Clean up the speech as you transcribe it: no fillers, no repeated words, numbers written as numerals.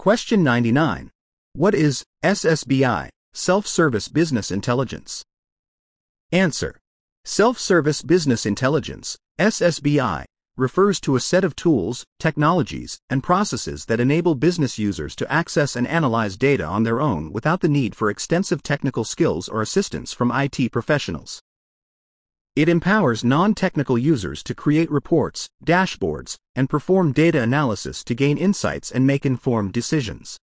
Question 99. What is SSBI, Self-Service Business Intelligence? Answer. Self-Service Business Intelligence, SSBI, refers to a set of tools, technologies, and processes that enable business users to access and analyze data on their own without the need for extensive technical skills or assistance from IT professionals. It empowers non-technical users to create reports, dashboards, and perform data analysis to gain insights and make informed decisions.